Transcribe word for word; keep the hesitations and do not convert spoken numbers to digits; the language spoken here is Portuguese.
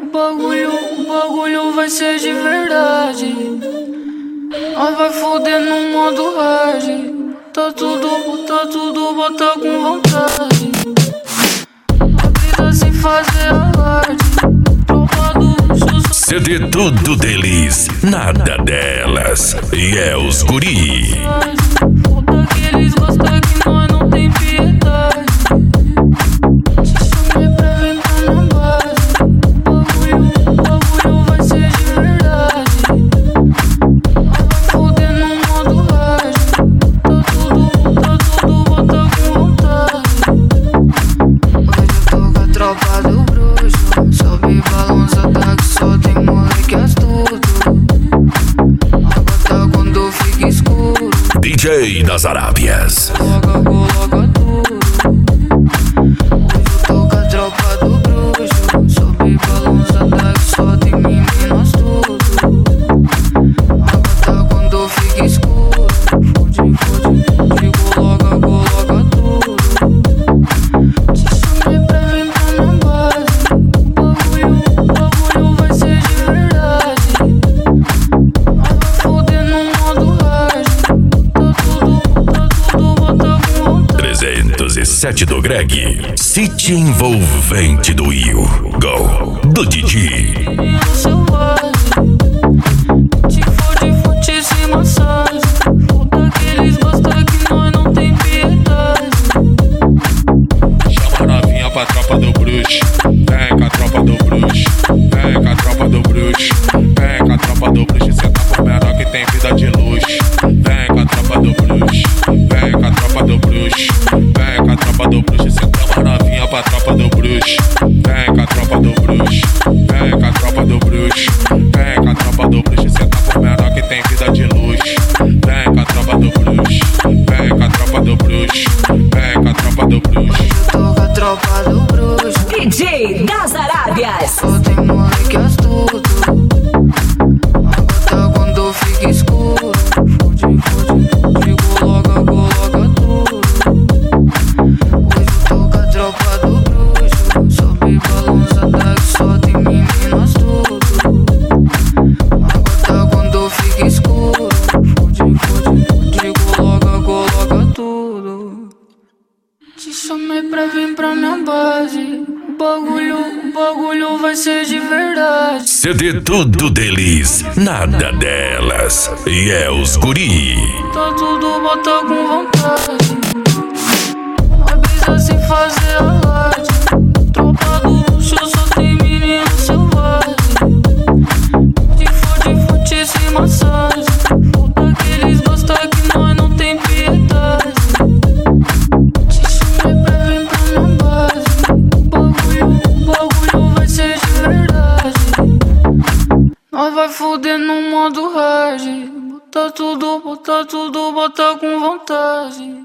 bagulho, o bagulho vai ser de verdade. Nós vai foder no modo hard. Tá tudo, tá tudo, bota com vontade. A brisa sem fazer alarde. Tropa do luxo. C D tudo deles, nada delas. E é os guri. Foda que eles gostam que nós não tem piedade. Te chamei pra vir pra minha base. Bagulho, bagulho vai ser de verdade. Nós vai foder no modo hard. Tá tudo, tá tudo, bota com vontade. Hoje eu tô com a tropa do bruxo. Sobe balança, tá que só tem moleque astuto. Agora quando fica escuro. D J das Arábias. Coloca, coloca tudo. Hoje eu tô com a tropa do bruxo. Sobe balança, tá que só tem menino astuto. Agora quando fica escuro. Fode, fode, fode, coloca, coloca tudo. Te chamei pra vir pra minha base. Bagulho, bagulho vai ser de verdade. Nós vai foder no modo hard. Tá tudo, tá tudo, bota com vontade. trezentos e sete do Greg. City envolvente do Will. Go do Didi. Menino selvagem. Te fode, fode, sem massagem. Foda que eles gostam que nós não tem piedade. Chama a novinha pra tropa do bruxo. Vem com a tropa do bruxo. Vem com a tropa do bruxo. Vem com a tropa do bruxo. Cê tá por menor que tem vida de luxo. Vem com a tropa do bruxo. Vem com a tropa do bruxo. Vem com a tropa do bruxo. Cê chama a novinha pra tropa do bruxo. Vem com a tropa do bruxo. Vem com a tropa do bruxo. Vem com a tropa do bruxo. Cê tá por menor que tem vida de luxo. Vem com a tropa do bruxo. Vem com a tropa do bruxo. Vem com a tropa do bruxo. Hoje eu tô com a tropa do bruxo. D J das Arábias. Só tem moleque astuto. Agora quando fica escuro. Fode, fode, fode, coloca, coloca tudo. Hoje eu tô com a tropa do bruxo. Sobe balança, tá que só tem menino astuto. Agora quando fica escuro. Fode, fode, fode, coloca, coloca tudo. Te chamei pra vir pra minha base. O bagulho, o bagulho vai ser de verdade. C D tudo deles, nada delas. E é os guri. Tá tudo, bota com vontade. A brisa sem fazer alarde. Tropa do luxo, só tem menino selvagem. Te fode, fode, sem massagem. Foda que eles gostam que nós não tem piedade. Te chamei pra vir pra minha base. Bagulho, bagulho vai ser de verdade. Nós vai foder no modo hard. Bota tudo, bota tudo, bota com vontade.